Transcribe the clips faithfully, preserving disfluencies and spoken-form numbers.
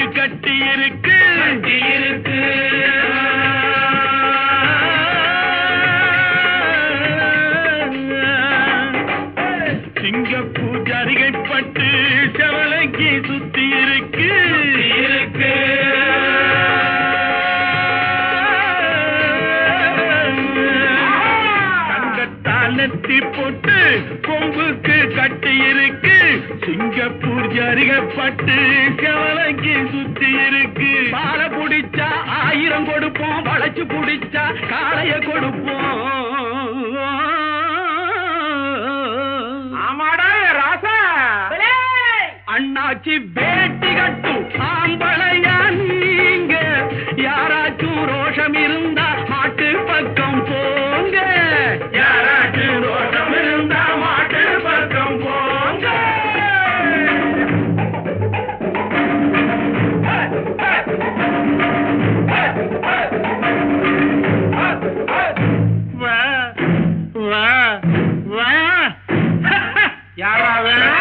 கட்டி இருக்கு இருக்கு சிங்கப்பூர் ஜரிகைப்பட்டு செவலைக்கு சுத்தி இருக்கு இருக்கு தங்கத்தால் நெத்தி போட்டு கொம்புக்கு கட்டி இருக்கு சிங்கப்பூர் ஜரிகைப்பட்டு செவலைக்கு சுத்தி இருக்கு பால குடிச்சா ஆயிரம் கொடுப்போம் வளைச்சு குடிச்சா காளைய கொடுப்போம் அண்ணாச்சி வேட்டி கட்டும் ஆம்பளையா நீங்க யாராச்சும் ரோஷம் இருந்தா மாட்டு பக்கம் போங்க யாராச்சும் ரோஷம் இருந்தா மாட்டு பக்கம் போங்க வா வா வா யாரா வேணா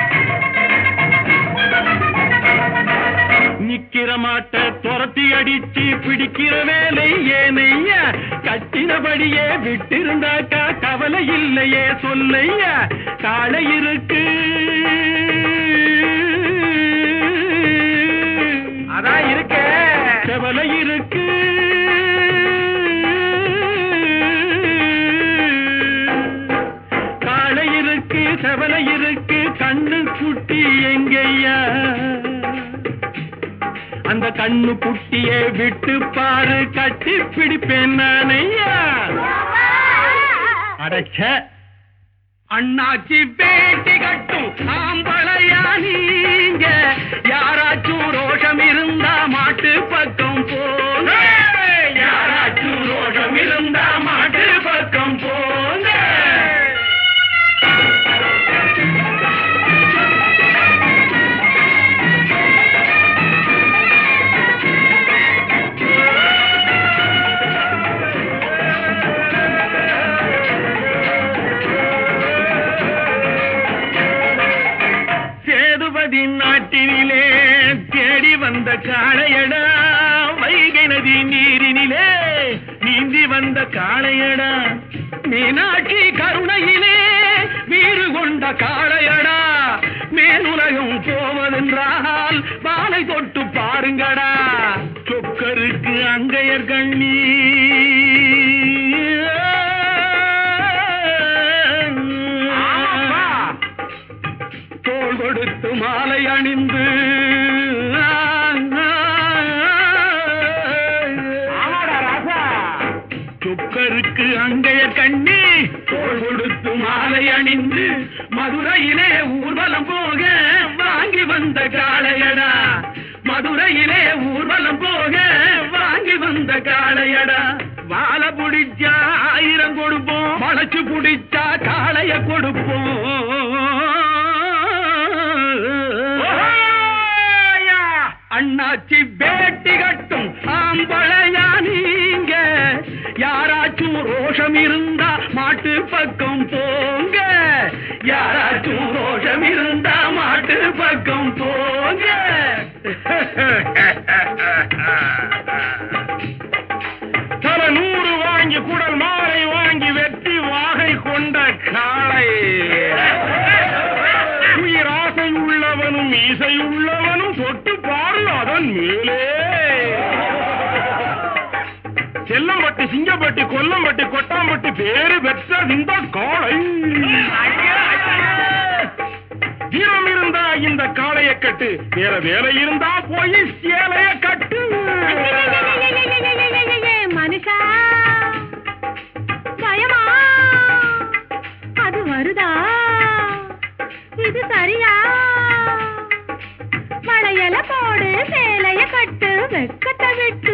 நிக்கிற மாட்ட துரத்தி அடிச்சு பிடிக்கிற வேலை ஏனையா கட்டினபடியே விட்டிருந்தாக்கா கவலை இல்லையே சொல்லையா காளை இருக்கு அதான் இருக்க கவலை இருக்கு காளை இருக்கு கவலை இருக்கு கண்ணு குட்டி எங்கய்யா அந்த கண்ணு குட்டியை விட்டு பாரு கட்டி பிடிப்பேன் நானையா அடைச்ச அண்ணாச்சி வேட்டி கட்டும் ஆம்பளையா நீங்க யாராச்சும் ரோஷம் இருந்தா மாட்டு பக்கம் போங்க யாராச்சும் ரோஷம் இருந்தா மாட்டு பக்கம் போங்க நாட்டினிலே தேடி வந்த காளையடா வைகை நதி நீரினிலே நீந்தி வந்த காளையடா மீனாட்சி கருணையிலே வீறு கொண்ட காளையடா மேலுலகம் போவதென்றால் பாலை தொட்டு பாருங்கடா சொக்கருக்கு அங்கையர் கண்ணி தோள் கொடுத்து மாலை அணிந்து சொக்கருக்கு அங்கையர் கண்ணி தோள் கொடுத்து மாலை அணிந்து மதுரையிலே ஊர்வலம் போக வாங்கி வந்த காளையடா மதுரையிலே ஊர்வலம் போக வாங்கி வந்த காளையடா வாழை புடிச்சா ஆயிரம் கொடுப்போம் வளைச்சு புடிச்சா காளைய கொடுப்போம் அண்ணாச்சி வேட்டி கட்டும் ஆம்பளையா நீங்க யாராச்சும் ரோஷம் இருந்தா மாட்டு பக்கம் போங்க யாராச்சும் ரோஷம் இருந்தா மாட்டு பக்கம் போங்க தலை நூறு வாங்கி குடல் மாலை வாங்கி வெட்டி வாகை கொண்ட காளை உயிராசை உள்ளவனும் மீசை உள்ளவனும் தொட்டு பாரு அதன் மேலே செல்லம்பட்டி சிங்கப்பட்டி கொல்லம்பட்டி கொட்டாம்பட்டி பேரு பெற்ற இந்த காளை வீரம் இருந்தா இந்த காளைய கட்டு வேற வேலை இருந்தா போய் சேலைய கட்டு மனுஷா பயமா அது வருதா இது சரியா வளையல போடு சேலைய கட்டு வெக்கத்தை விட்டு